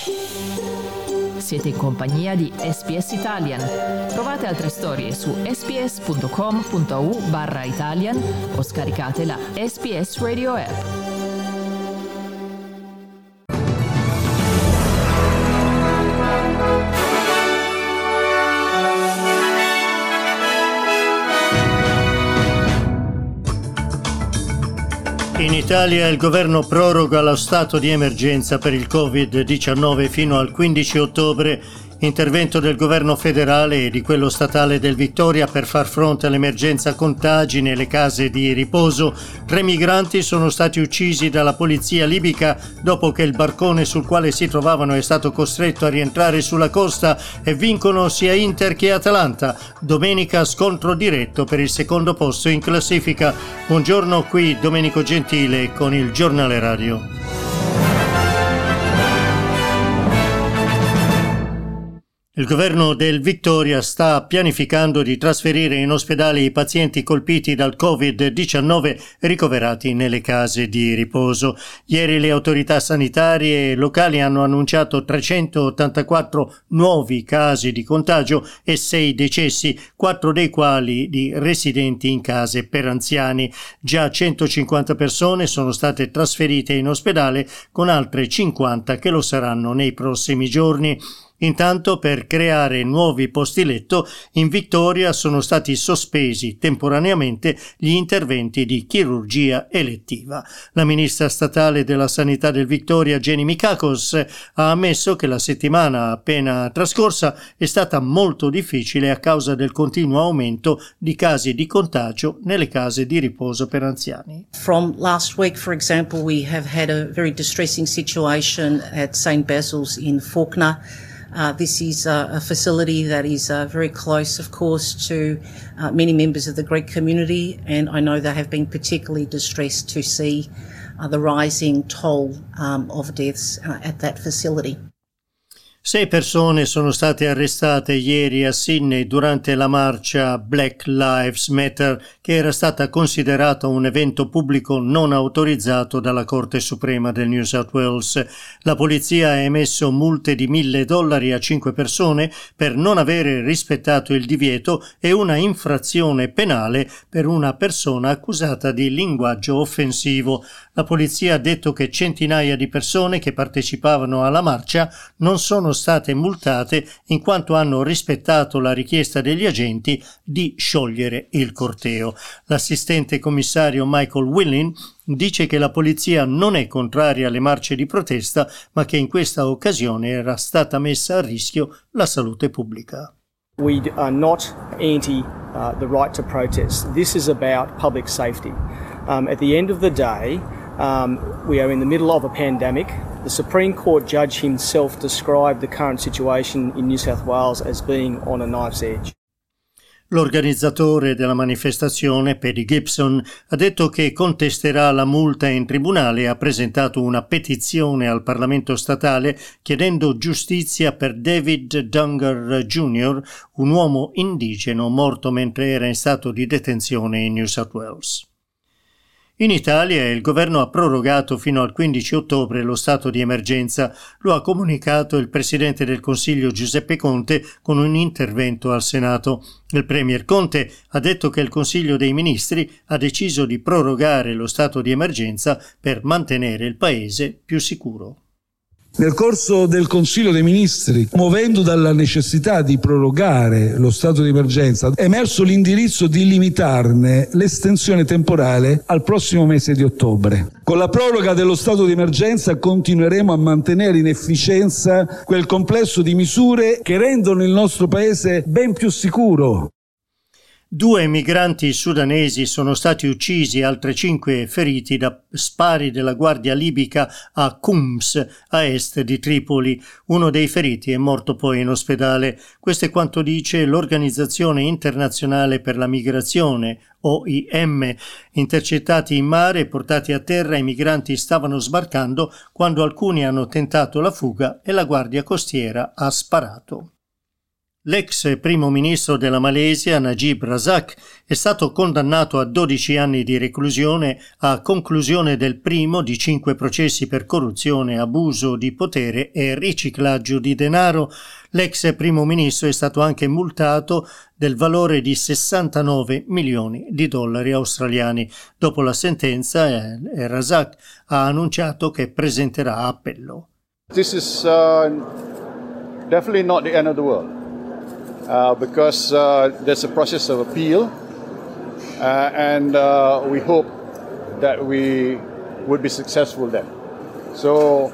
Siete in compagnia di SBS Italian. Trovate altre storie su sbs.com.au/Italian o scaricate la SBS Radio app. In Italia il governo proroga lo stato di emergenza per il Covid-19 fino al 15 ottobre. Intervento del governo federale e di quello statale del Victoria per far fronte all'emergenza contagi nelle case di riposo. 3 migranti sono stati uccisi dalla polizia libica dopo che il barcone sul quale si trovavano è stato costretto a rientrare sulla costa e vincono sia Inter che Atalanta. Domenica scontro diretto per il secondo posto in classifica. Buongiorno, qui Domenico Gentile con il Giornale Radio. Il governo del Victoria sta pianificando di trasferire in ospedale i pazienti colpiti dal Covid-19 ricoverati nelle case di riposo. Ieri le autorità sanitarie locali hanno annunciato 384 nuovi casi di contagio e 6 decessi, 4 dei quali di residenti in case per anziani. Già 150 persone sono state trasferite in ospedale, con altre 50 che lo saranno nei prossimi giorni. Intanto, per creare nuovi posti letto, in Victoria sono stati sospesi temporaneamente gli interventi di chirurgia elettiva. La ministra statale della Sanità del Victoria, Jenny Mikakos, ha ammesso che la settimana appena trascorsa è stata molto difficile a causa del continuo aumento di casi di contagio nelle case di riposo per anziani. From last week, for example, we have had a very distressing situation at St. Basil's in Fawkner. This is a facility that is very close, of course, to many members of the Greek community, and I know they have been particularly distressed to see the rising toll of deaths at that facility. 6 persone sono state arrestate ieri a Sydney durante la marcia Black Lives Matter, che era stata considerata un evento pubblico non autorizzato dalla Corte Suprema del New South Wales. La polizia ha emesso multe di $1.000 a 5 persone per non avere rispettato il divieto e una infrazione penale per una persona accusata di linguaggio offensivo. La polizia ha detto che centinaia di persone che partecipavano alla marcia non sono state multate in quanto hanno rispettato la richiesta degli agenti di sciogliere il corteo. L'assistente commissario Michael Willin dice che la polizia non è contraria alle marce di protesta, ma che in questa occasione era stata messa a rischio la salute pubblica. We are not anti the right to protest. This is about public safety. At the end of the day, we are in the middle of a pandemic. The Supreme Court judge himself described the current situation in New South Wales as being on a knife's edge. L'organizzatore della manifestazione, Paddy Gibson, ha detto che contesterà la multa in tribunale e ha presentato una petizione al Parlamento statale chiedendo giustizia per David Dunger Jr., un uomo indigeno morto mentre era in stato di detenzione in New South Wales. In Italia il governo ha prorogato fino al 15 ottobre lo stato di emergenza. Lo ha comunicato il presidente del Consiglio Giuseppe Conte con un intervento al Senato. Il premier Conte ha detto che il Consiglio dei Ministri ha deciso di prorogare lo stato di emergenza per mantenere il paese più sicuro. Nel corso del Consiglio dei Ministri, muovendo dalla necessità di prorogare lo stato di emergenza, è emerso l'indirizzo di limitarne l'estensione temporale al prossimo mese di ottobre. Con la proroga dello stato di emergenza continueremo a mantenere in efficienza quel complesso di misure che rendono il nostro paese ben più sicuro. 2 migranti sudanesi sono stati uccisi e altre 5 feriti da spari della guardia libica a Kums, a est di Tripoli. Uno dei feriti è morto poi in ospedale. Questo è quanto dice l'Organizzazione Internazionale per la Migrazione, OIM. Intercettati in mare e portati a terra, i migranti stavano sbarcando quando alcuni hanno tentato la fuga e la guardia costiera ha sparato. L'ex primo ministro della Malesia, Najib Razak, è stato condannato a 12 anni di reclusione a conclusione del primo di 5 processi per corruzione, abuso di potere e riciclaggio di denaro. L'ex primo ministro è stato anche multato del valore di 69 milioni di dollari australiani. Dopo la sentenza, Razak ha annunciato che presenterà appello. This is definitely not the end of the world. Because there's a process of appeal and we hope that we would be successful then. So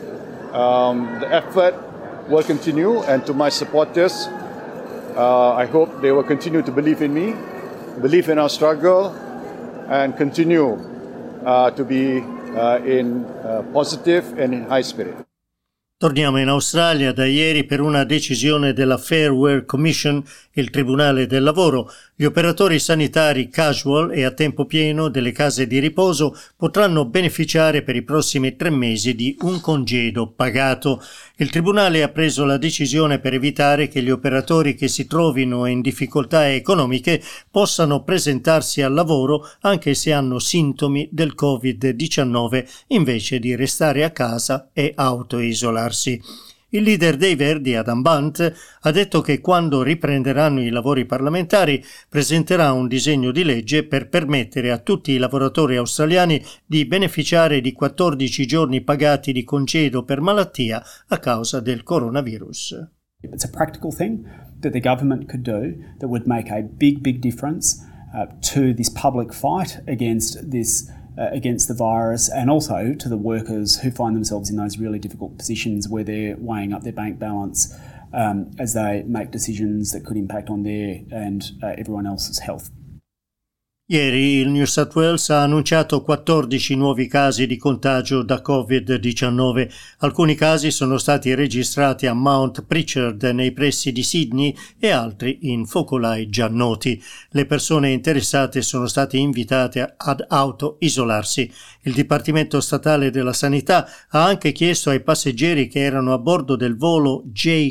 the effort will continue, and to my supporters, I hope they will continue to believe in me, believe in our struggle, and continue to be in positive and in high spirit. Torniamo in Australia. Da ieri, per una decisione della Fair Work Commission, il Tribunale del Lavoro, gli operatori sanitari casual e a tempo pieno delle case di riposo potranno beneficiare per i prossimi 3 mesi di un congedo pagato. Il Tribunale ha preso la decisione per evitare che gli operatori che si trovino in difficoltà economiche possano presentarsi al lavoro anche se hanno sintomi del Covid-19, invece di restare a casa e autoisolarsi. Il leader dei Verdi, Adam Bant, ha detto che quando riprenderanno i lavori parlamentari presenterà un disegno di legge per permettere a tutti i lavoratori australiani di beneficiare di 14 giorni pagati di congedo per malattia a causa del coronavirus. It's a practical thing that the government could do that would make a big difference to this public fight against the virus, and also to the workers who find themselves in those really difficult positions where they're weighing up their bank balance as they make decisions that could impact on their and everyone else's health. Ieri il New South Wales ha annunciato 14 nuovi casi di contagio da Covid-19. Alcuni casi sono stati registrati a Mount Pritchard nei pressi di Sydney e altri in focolai già noti. Le persone interessate sono state invitate ad autoisolarsi. Il Dipartimento Statale della Sanità ha anche chiesto ai passeggeri che erano a bordo del volo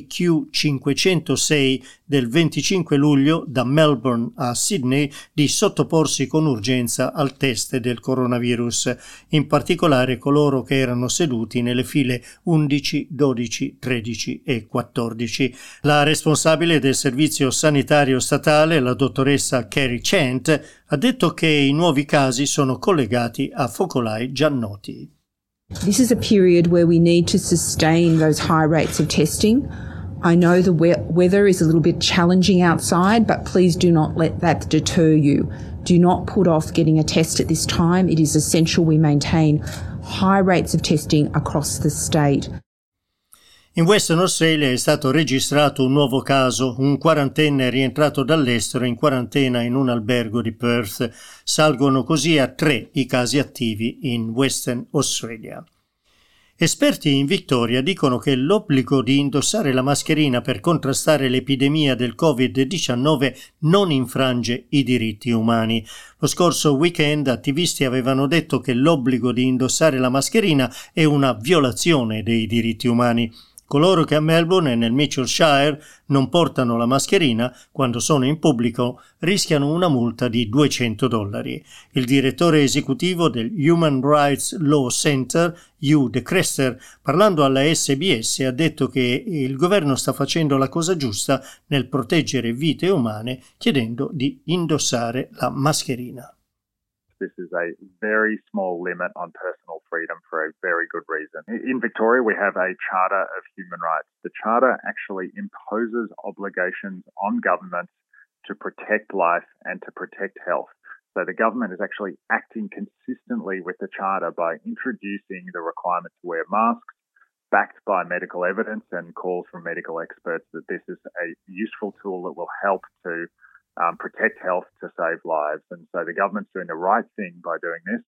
JQ506 del 25 luglio da Melbourne a Sydney di sottoporsi con urgenza al test del coronavirus, in particolare coloro che erano seduti nelle file 11, 12, 13 e 14. La responsabile del servizio sanitario statale, la dottoressa Kerry Chant, ha detto che i nuovi casi sono collegati a focolai già noti. This is a period where we need to sustain those high rates of testing. I know the weather is a little bit challenging outside, but please do not let that deter you. Do not put off getting a test at this time. It is essential we maintain high rates of testing across the state. In Western Australia è stato registrato un nuovo caso, un quarantenne rientrato dall'estero in quarantena in un albergo di Perth. Salgono così a 3 i casi attivi in Western Australia. Esperti in Victoria dicono che l'obbligo di indossare la mascherina per contrastare l'epidemia del Covid-19 non infrange i diritti umani. Lo scorso weekend attivisti avevano detto che l'obbligo di indossare la mascherina è una violazione dei diritti umani. Coloro che a Melbourne e nel Mitchellshire non portano la mascherina quando sono in pubblico rischiano una multa di $200. Il direttore esecutivo del Human Rights Law Center, Hugh De Crester, parlando alla SBS, ha detto che il governo sta facendo la cosa giusta nel proteggere vite umane, chiedendo di indossare la mascherina. This is a very small limit on personal freedom for a very good reason. In Victoria, we have a Charter of Human Rights. The Charter actually imposes obligations on governments to protect life and to protect health. So the government is actually acting consistently with the Charter by introducing the requirement to wear masks, backed by medical evidence and calls from medical experts that this is a useful tool that will help to protect health to save lives. And so the government's doing the right thing by doing this.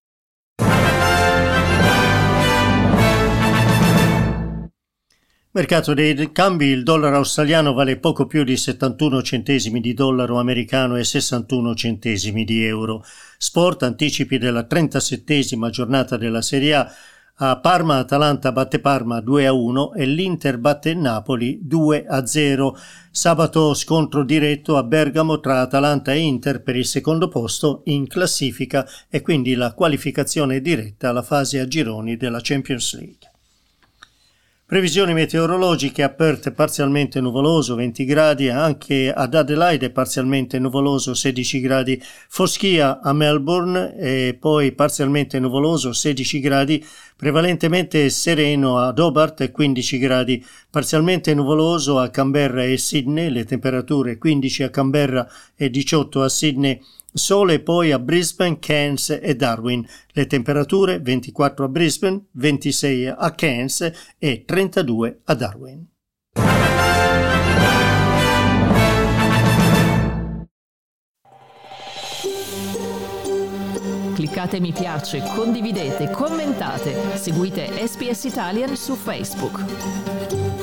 Mercato dei cambi: il dollaro australiano vale poco più di 71 centesimi di dollaro americano e 61 centesimi di euro. Sport: anticipi della 37esima giornata della Serie A. A Parma Atalanta batte Parma 2-1 e l'Inter batte Napoli 2-0. Sabato scontro diretto a Bergamo tra Atalanta e Inter per il secondo posto in classifica e quindi la qualificazione diretta alla fase a gironi della Champions League. Previsioni meteorologiche: a Perth parzialmente nuvoloso 20 gradi, anche ad Adelaide parzialmente nuvoloso 16 gradi, foschia a Melbourne e poi parzialmente nuvoloso 16 gradi, prevalentemente sereno ad Hobart 15 gradi, parzialmente nuvoloso a Canberra e Sydney, le temperature 15 a Canberra e 18 a Sydney. Sole poi a Brisbane, Cairns e Darwin, le temperature 24 a Brisbane, 26 a Cairns e 32 a Darwin. Cliccate mi piace, condividete, commentate, seguite SPS Italian su Facebook.